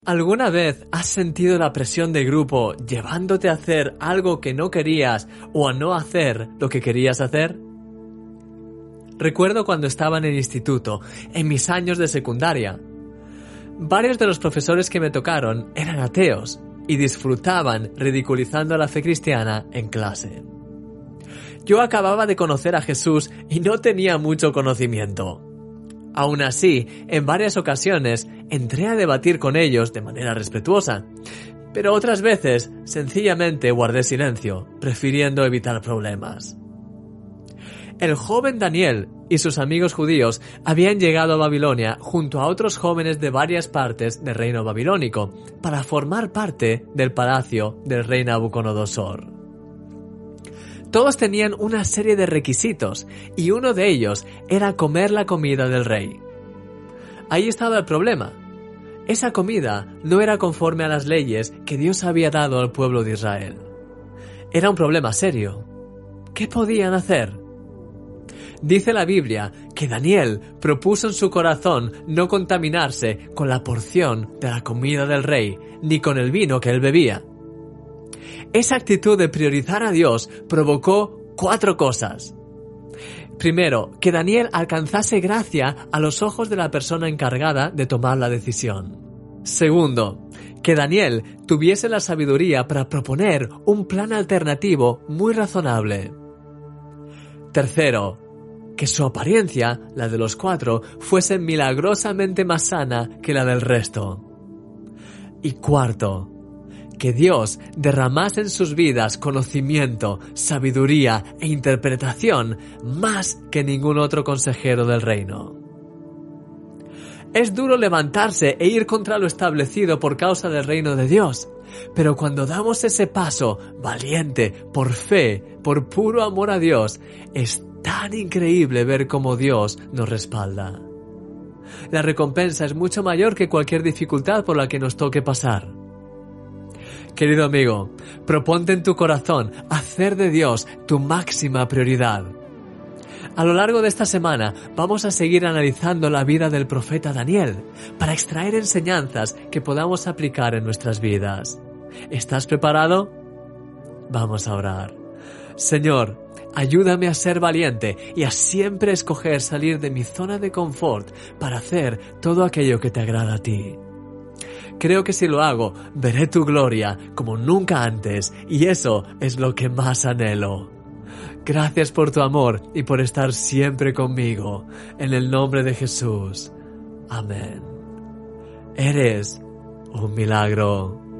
¿Alguna vez has sentido la presión de grupo llevándote a hacer algo que no querías o a no hacer lo que querías hacer? Recuerdo cuando estaba en el instituto, en mis años de secundaria. Varios de los profesores que me tocaron eran ateos y disfrutaban ridiculizando la fe cristiana en clase. Yo acababa de conocer a Jesús y no tenía mucho conocimiento. Aún así, en varias ocasiones entré a debatir con ellos de manera respetuosa, pero otras veces sencillamente guardé silencio, prefiriendo evitar problemas. El joven Daniel y sus amigos judíos habían llegado a Babilonia junto a otros jóvenes de varias partes del reino babilónico para formar parte del palacio del rey Nabucodonosor. Todos tenían una serie de requisitos y uno de ellos era comer la comida del rey. Ahí estaba el problema. Esa comida no era conforme a las leyes que Dios había dado al pueblo de Israel. Era un problema serio. ¿Qué podían hacer? Dice la Biblia que Daniel propuso en su corazón no contaminarse con la porción de la comida del rey, ni con el vino que él bebía. Esa actitud de priorizar a Dios provocó 4 cosas. Primero, que Daniel alcanzase gracia a los ojos de la persona encargada de tomar la decisión. Segundo, que Daniel tuviese la sabiduría para proponer un plan alternativo muy razonable. Tercero, que su apariencia, la de los 4, fuese milagrosamente más sana que la del resto. Y cuarto, que Dios derramase en sus vidas conocimiento, sabiduría e interpretación más que ningún otro consejero del reino. Es duro levantarse e ir contra lo establecido por causa del reino de Dios, pero cuando damos ese paso valiente, por fe, por puro amor a Dios, es tan increíble ver cómo Dios nos respalda. La recompensa es mucho mayor que cualquier dificultad por la que nos toque pasar. Querido amigo, proponte en tu corazón hacer de Dios tu máxima prioridad. A lo largo de esta semana vamos a seguir analizando la vida del profeta Daniel para extraer enseñanzas que podamos aplicar en nuestras vidas. ¿Estás preparado? Vamos a orar. Señor, ayúdame a ser valiente y a siempre escoger salir de mi zona de confort para hacer todo aquello que te agrada a ti. Creo que si lo hago, veré tu gloria como nunca antes, y eso es lo que más anhelo. Gracias por tu amor y por estar siempre conmigo. En el nombre de Jesús. Amén. Eres un milagro.